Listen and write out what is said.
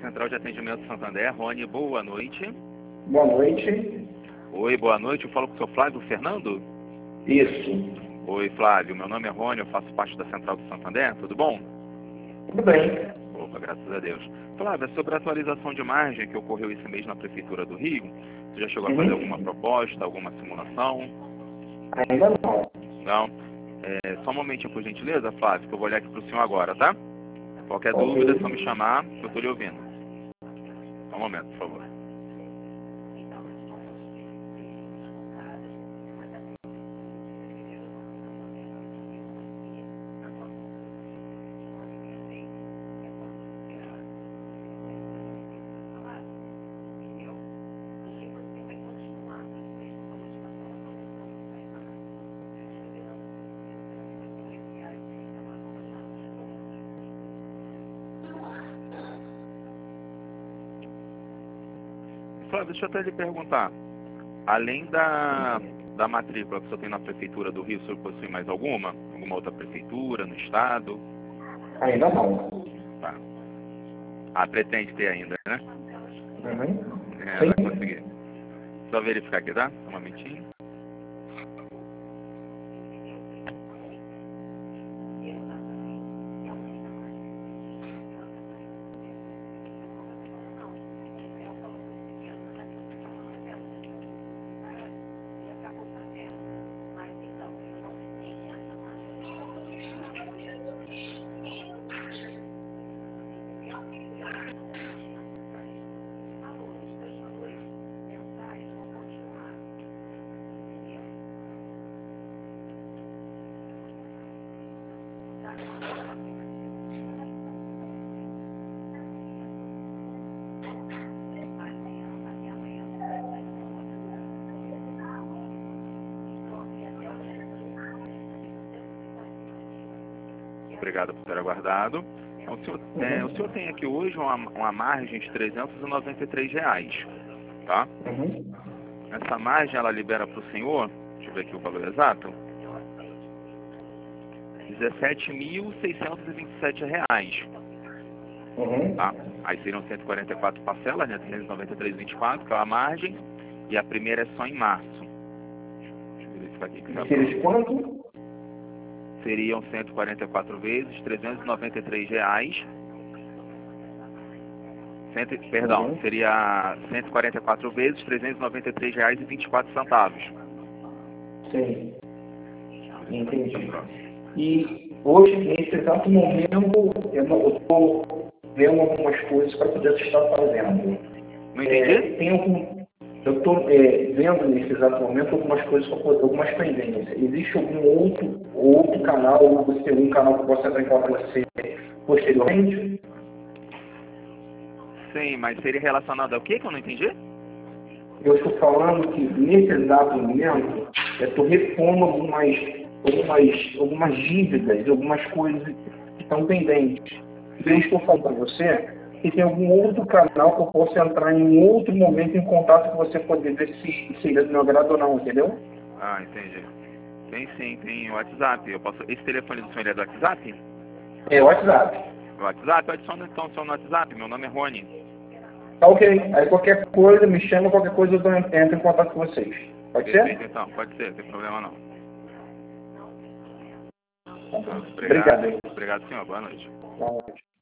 Central de Atendimento Santander. Rony, boa noite. Boa noite. Oi, boa noite. Eu falo com o seu Flávio Fernando? Isso. Oi, Flávio. Meu nome é Rony, eu faço parte da Central do Santander. Tudo bom? Tudo bem. Opa, graças a Deus. Flávio, é sobre a atualização de margem que ocorreu esse mês na Prefeitura do Rio. Você já chegou a fazer alguma proposta, alguma simulação? Ainda não. Não? Só um momentinho, por gentileza, Flávio, que eu vou olhar aqui para o senhor agora, tá? Qualquer Ok. dúvida, é só me chamar, que eu estou lhe ouvindo. Só um momento, por favor. Flávio, deixa eu até lhe perguntar. Além da matrícula que o senhor tem na Prefeitura do Rio, o senhor possui mais alguma? Alguma outra prefeitura, no estado? Ainda não. Tá. Ah, pretende ter ainda, né? Uhum. Vai conseguir. Só verificar aqui, tá? Um momentinho. Obrigado por ter aguardado. Então, o senhor tem aqui hoje uma margem de R$ 393, tá? Uhum. Essa margem, ela libera para o senhor, deixa eu ver aqui o valor exato, R$ 17.627, Uhum. tá? Aí seriam 144 parcelas, né? 393,24, que é a margem, e a primeira é só em março. Deixa eu verificar aqui. E seria quanto? Seriam 144 vezes, R$ 393. Perdão, seria 144 vezes, R$ 393,24. Sim. Entendi. E hoje, nesse exato momento, eu estou vendo algumas coisas para poder estar fazendo. Não entendi? Eu estou vendo nesse exato momento algumas pendências. Existe algum outro canal, ou você tem algum canal que possa entrar em contato com você posteriormente? Sim, mas seria relacionado ao quê que eu não entendi? Eu estou falando que nesse exato momento eu estou repondo algumas dívidas, algumas coisas que estão pendentes. E eu estou falando para você que tem algum outro canal que eu possa entrar em um outro momento em contato com você poder ver se é do meu agrado ou não, entendeu? Ah, entendi. Tem o WhatsApp. Esse telefone do senhor é do WhatsApp? É o WhatsApp. O WhatsApp? Adiciona então o senhor no WhatsApp. Meu nome é Rony. Tá ok. Aí qualquer coisa, me chama, qualquer coisa eu entro em contato com vocês. Pode ser? Perfeito, então. Pode ser, não tem problema não. Obrigado. Obrigado, senhor. Boa noite. Boa noite.